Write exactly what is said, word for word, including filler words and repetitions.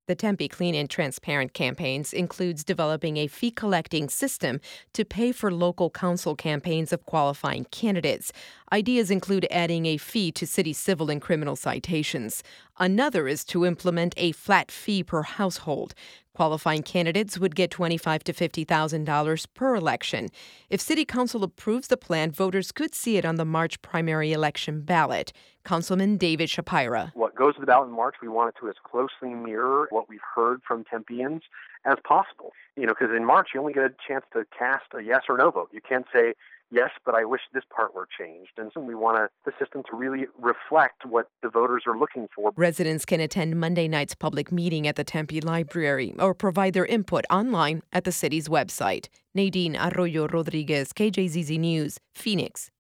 The Tempe Clean and Transparent campaigns includes developing a fee-collecting system to pay for local council campaigns of qualifying candidates. Ideas include adding a fee to city civil and criminal citations. Another is to implement a flat fee per household. Qualifying candidates would get twenty-five thousand to fifty thousand dollars per election. If City Council approves the plan, voters could see it on the March primary election ballot. Councilman David Shapira. What goes to the ballot in March, we want it to as closely mirror what we've heard from Tempeans as possible. You know, because in March, you only get a chance to cast a yes or no vote. You can't say, yes, but I wish this part were changed. And so we want to, the system to really reflect what the voters are looking for. Residents can attend Monday night's public meeting at the Tempe Library or provide their input online at the city's website. Nadine Arroyo Rodriguez, K J Z Z News, Phoenix.